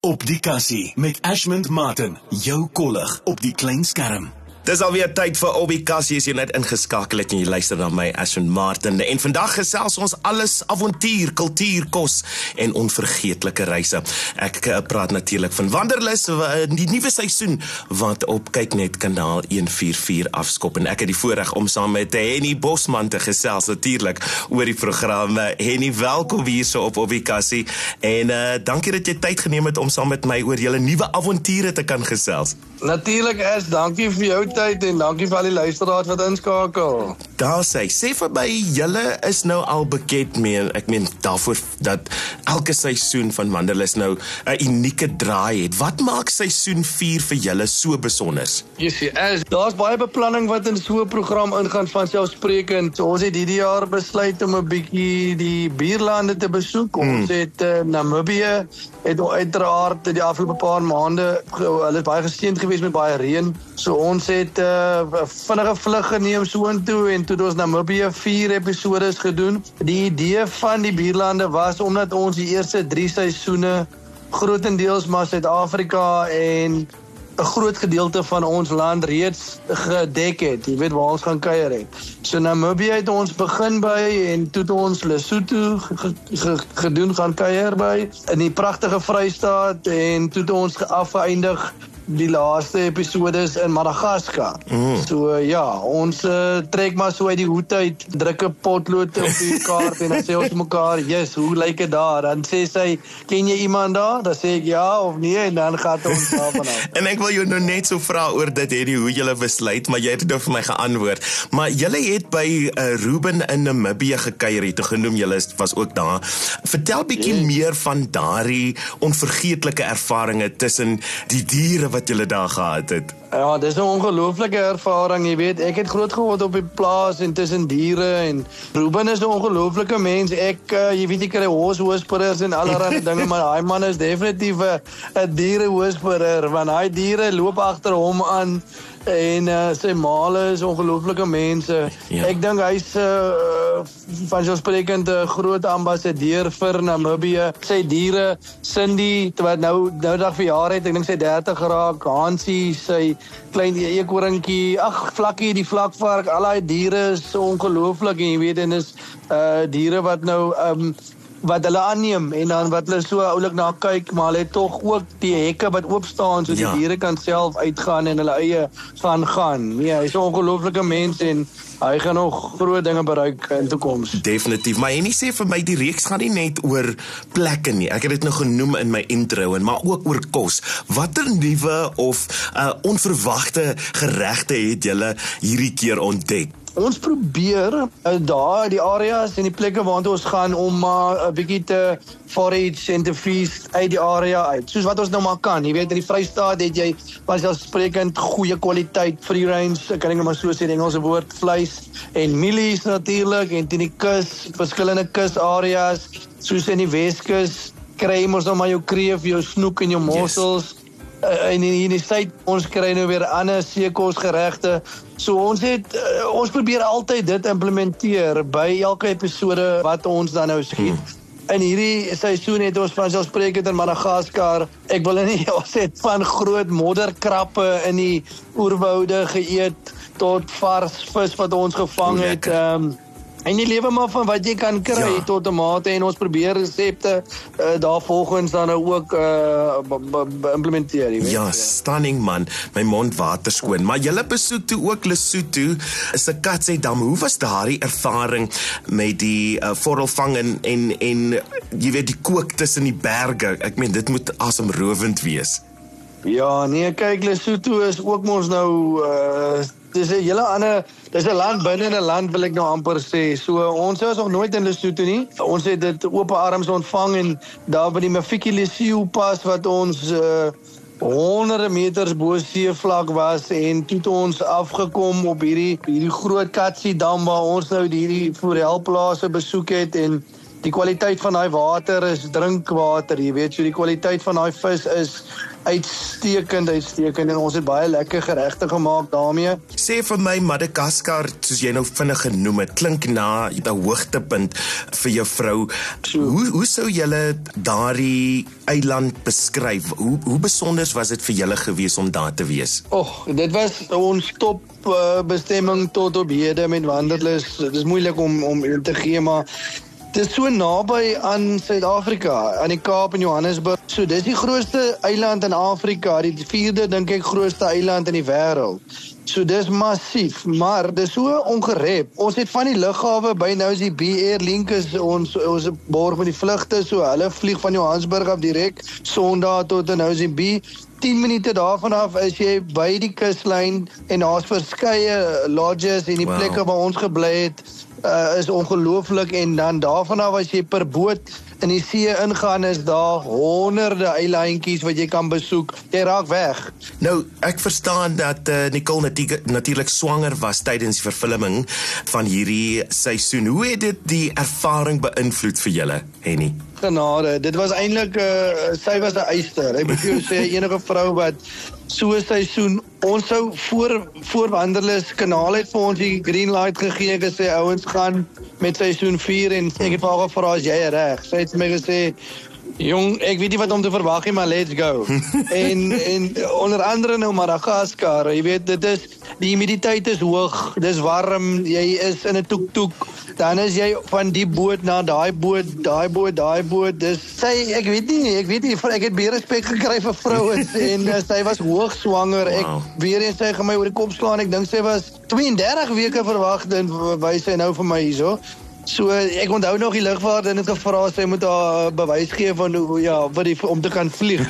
Op die kassie met Ashmond Martin, jou kollig op die klein skerm. Dis alweer tyd vir Op die Kassie, as jy net ingeskakel het en jy luister na my, Ashmond Martin. En vandag gesels ons alles avontuur, kultuur, kos en onvergeetlike reise. Ek praat natuurlik van Wanderlus, die nuwe seisoen wat op Kyknet kanaal 144 afskop. En ek het die voorreg om saam met Henny Bosman te gesels natuurlik oor die program. Henny, welkom hier so op die Kassie. En dankie dat jy tyd geneem het om saam met my oor julle nuwe avonture te kan gesels. Natuurlik, Ash, dankie vir jou tyd en dankie vir al die luisteraars wat inskakel. Daar sê vir my, julle is nou al bekend mee, ek meen daarvoor dat elke seisoen van Wanderlus nou 'n unieke draai het. Wat maak seisoen 4 vir julle so besonders? Jy sien, Ash, daar's baie beplanning wat in so 'n program ingaan vanselfsprekend. So, ons het hierdie jaar besluit om 'n bietjie die buurlande te besoek. Ons het Namibië, het uiteraard die afgelope paar maande, hulle is baie geseënd geweest met baie reën. So ons het vinnige vlug geneem soontoe en toe het ons Namibië 4 episodes gedoen. Die idee van die buurlande was omdat ons die eerste 3 seisoene grootendeels maar Suid-Afrika en 'n groot gedeelte van ons land reeds gedek het. Jy weet waar ons gaan kuier het. So Namibië het ons begin by en toe het ons Lesotho gedoen gaan kuier by in die pragtige Vrystaat en toe het ons afgeëindig die laaste episodes in Madagaskar. So ja, ons trek maar so uit die hoed uit, druk 'n potlood op die kaart en dan sê ons mekaar, yes, hoe lyk dit daar? Dan sê sy, ken jy iemand daar? Dan sê ek ja of nee en dan gaan ons daarvan af. En ek wil jou nou net so vra oor dit, Henny, hoe julle besluit, maar jy het dit vir my geantwoord. Maar julle het by Ruben in Namibië gekuier, het genoem, julle was ook daar. Vertel bietjie meer van daardie onvergeetlike ervarings tussen die diere wat julle daar gehad het. Ja, dis 'n ongelooflike ervaring, jy weet, ek het groot geword op die plaas en tussen diere en Ruben is 'n ongelooflike mens. Ek, jy weet, ek kry hooswhisperers en allerlei dinge, maar hy man is definitief 'n dierewhisperer, want hy diere loop agter hom aan en sy maale is ongelooflike mense. Ja. Ek dink hy's vanselfsprekend 'n groot ambassadeur vir Namibië. Sy diere, Cindy, wat nou dag verjaar het, ek dink sy 30 geraak, Hansie, sy klein eekorinkie, Vlakkie, die vlakvark, al die diere is ongelooflik en jy weet, en is diere wat nou wat hulle aanneem en dan wat hulle so oulik na kyk, maar hulle het tog ook die hekke wat oop staan so die diere kan self uitgaan en hulle eie gaan. Nee, hy is 'n ongelooflike mens en hy gaan nog groot dinge bereik in toekoms. Definitief, maar Henny sê vir my, die reeks gaan nie net oor plekke nie. Ek het dit nou genoem in my intro, maar ook oor kos. Watter nuwe of onverwagte geregte het julle hierdie keer ontdek? Ons probeer daar die areas en die plekke waar ons gaan om 'n bietjie te forage en te feast uit die area uit. Soos wat ons nou maar kan. Jy weet, in die Vrystaat het jy vanselfsprekend goeie kwaliteit free range, kan ek nou maar so sê, die Engelse woord, vleis en mielies natuurlik en teen die kus, verskillende kusareas, soos in die Weskus, kry ons nou maar jou kreef, jou snoek en jou mossels. En in die suid, ons kry nou weer ander seekosgeregte. So ons probeer altyd dit implementeer by elke episode wat ons dan nou skiet. In hierdie seisoen het ons vanselfsprekend in Madagaskar, ek wil nie, ons het van groot modderkrappe in die oerwoude geëet tot vars vis wat ons gevang het. En die lewe maar van wat jy kan kry tot tomate en ons probeer resepte daar volgens dan nou ook implementeer. Jy weet? Ja, stunning man, my mond water skoon. Maar julle besoek toe ook Lesotho, Sekatsedam. Hoe was daardie ervaring met die vorrelvang en jy weet die kook tussen die berge? Ek meen dit moet asemrowend wees. Ja, nee, kyk, Lesotho is ook ons nou dis 'n hele ander, dis 'n land binne 'n land wil ek nou amper sê. So ons was nog nooit in Lesotho nie. Ons het dit oop arms ontvang en daar by die Mafikile pas wat ons honderde meters bo seevlak was en toe het ons afgekom op hierdie groot Katsidam waar ons nou hierdie forelplase besoek het en Die kwaliteit van daai water is drinkwater, jy weet, so die kwaliteit van daai vis is uitstekend en ons het baie lekker geregte gemaak daarmee. Sê vir my, Madagaskar, soos jy nou vinnig genoem het, klink na 'n hoogtepunt vir jou vrou. Hoe sou julle daardie eiland beskryf? Hoe besonders was dit vir julle gewees om daar te wees? Dit was ons top bestemming tot op hede met wanderlus. Dit is moeilik om te gee, maar dit is so naby aan Suid-Afrika, aan die Kaap en Johannesburg. So dis die grootste eiland in Afrika, die 4de dink ek grootste eiland in die wêreld. So dis massief, maar dis so ongerep. Ons het van die lughawe by nou is die B-Air Link is ons borg met die vlugte, so hulle vlieg van Johannesburg af direk Sondag tot nou is die B. 10 minute daarvan af is jy by die kuslyn en daar's verskeie lodges en die plekke waar ons gebly het is ongelooflik en dan daarvan af as jy per boot in die see ingaan is daar honderde eilandjies wat jy kan besoek. Jy raak weg. Nou, ek verstaan dat Nicole natuurlik swanger was tydens die vervulling van hierdie seisoen. Hoe het dit die ervaring beïnvloed vir julle, Henny? Genade, dit was eintlik sy was 'n eyster. Ek moet vir jou sê enige vrou wat so 'n seisoen, ons sou voor wanderlus kanaal het vir ons die green light gegee, gesê ouens gaan met seisoen 4 en ek het vir haar gevra as jy reg. Sy het my gesê, jong, ek weet nie wat om te verwag nie, maar let's go. en onder andere nou Madagaskar, jy weet, die humiditeit is hoog, dis warm, jy is in 'n toek-toek, dan is jy van die boot na daai boot, dis sy, ek weet nie, ek het baie respek gekry vir vrouens en sy was hoog swanger, ek weer eens sy gaan my oor die kop slaan, ek dink sy was 32 weke verwag en wys sy nou vir my hierso. So ek onthou nog die lugvaart en het gevra sy moet haar bewys gee van om te kan vlieg.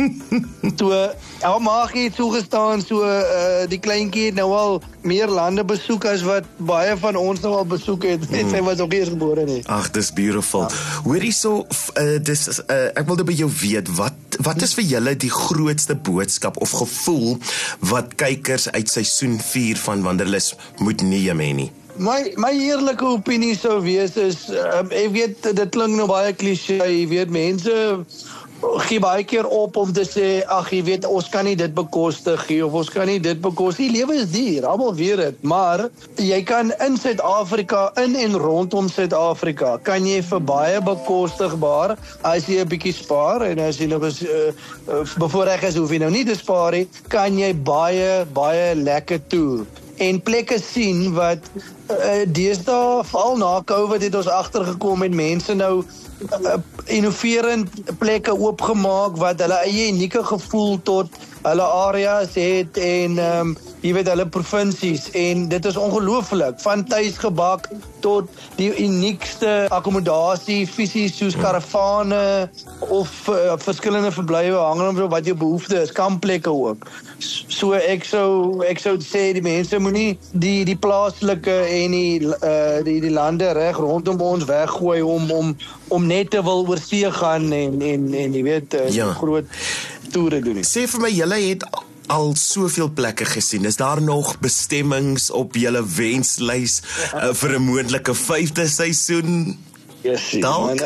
So haar maagie het toegestaan, so die kleintjie het nou al meer lande besoek as wat baie van ons nou al besoek het. En sy was ook eers gebore nie. Ag, dis beautiful. Hoorie so, ek wilde by jou weet, wat is vir julle die grootste boodskap of gevoel wat kykers uit seisoen 4 van Wanderlus moet neem, Henny? My eerlike opinie sou wees is, ek weet, dit klink nou baie cliché, jy weet, mense gee baie keer op om te sê, ag, jy weet, ons kan nie dit bekostig nie, of ons kan nie dit bekostig. Die lewe is duur, almal weet dit, maar jy kan in Suid-Afrika, in en rondom Suid-Afrika, kan jy vir baie bekostigbaar, as jy 'n bietjie spaar, en as jy nog eens bevoorreg is, hoef jy nou nie te spaar nie, kan jy baie lekker toer. En plekke sien wat deesdae, veral na COVID het ons agtergekom en mense nou innoverend plekke oopgemaak wat hulle eie unieke gevoel tot hulle areas het en jy weet hulle provinsies en dit is ongelooflik, van tuisgebak tot die uniekste akkommodasie, fisies soos karavane of verskillende verblywe hangende op wat jou behoefte is, kampplekke ook. So ek sou sê die mense moenie die plaaslike en die lande reg rondom ons weggooi om net te wil oor see gaan en jy weet groot toere doen. Sê vir my, julle het al soveel plekke gesien. Is daar nog bestemmings op julle wenslys vir 'n moontlike 5de seisoen? Yes, man,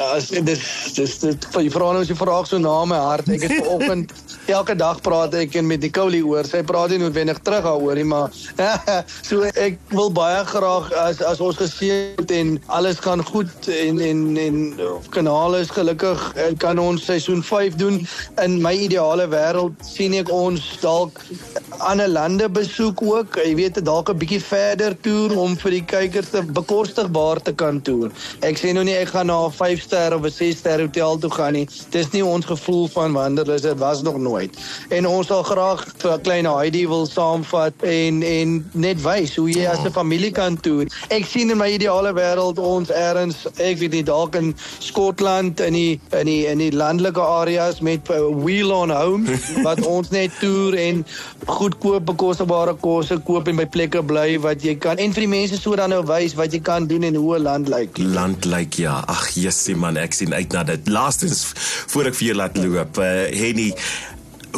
jy vra nou as jy vraag so na my hart. Ek het vanoggend elke dag praat ek met Nicole oor. Sy praat nie noodwendig terug daaroor nie, maar so ek wil baie graag as ons geseën en alles gaan goed en kanaal is gelukkig en kan ons seisoen 5 doen. In my ideale wêreld sien ek ons dalk ander lande besoek ook. Jy weet, dalk 'n bietjie verder toer om vir die kykers te bekostigbaar te kan toer. Ek sê nou nie ek gaan na 'n 5-ster of 'n 6-ster hotel toe gaan nie. Dis nie ons gevoel van Wanderlus, dit was nog nooit. En ons sal graag vir 'n klein Heidi wil saamvat en net wys hoe jy as 'n familie kan toer. Ek sien in my ideale wêreld ons ergens, ek weet nie, dalk in Skotland in die landelike areas met wheel on home wat ons net toer en goedkoop bekostigbare kosse koop en by plekke bly wat jy kan en vir die mense so dan nou wys wat jy kan doen en hoe 'n land lyk. Land lyk, ja. Ag, jessie man, ek sien uit na dit. Laastens voor ek vir jou laat loop, Henny,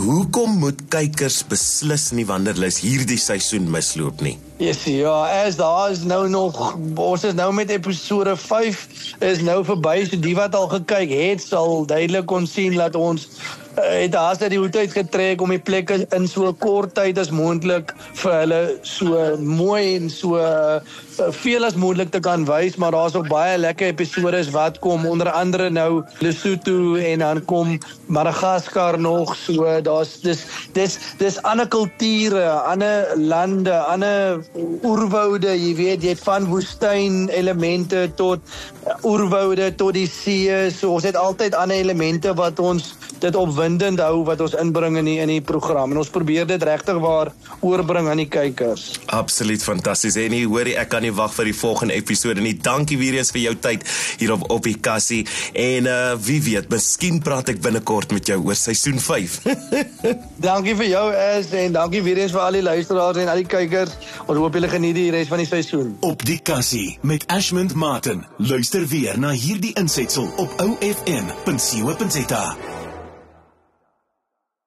hoekom moet kykers beslis nie wanneer hulle hierdie seisoen misloop nie? Yes, ja, daar is nou nog, ons is nou met episode 5, is nou verby, so die wat al gekyk het, sal duidelik kon sien dat ons het haas uit die hoed uitgetrek om die plekke in so kort tyd as moontlik vir hulle so mooi en so veel as moontlik te kan wys, maar daar's ook baie lekker episodes wat kom, onder andere nou Lesotho en dan kom Madagaskar nog, so dis ander kulture, ander lande, ander oerwoude, jy weet, jy het van woestyn elemente tot oerwoude, tot die see, so ons het altyd ander elemente wat ons dit opwindend hou, wat ons inbring in die program, en ons probeer dit regtig waar oorbring aan die kykers. Absoluut fantasties, en hoorie, ek kan nie wag vir die volgende episode nie. Dankie weer eens vir jou tyd hier op die kassie, en wie weet, miskien praat ek binnekort met jou oor seisoen 5. Dankie vir jou, en dankie weer eens vir al die luisteraars en al die kykers. Ons hoop julle geniet die res van die seisoen. Op die kassie met Ashmond Martin. Luister weer na hierdie insetsel op OFM.co.za.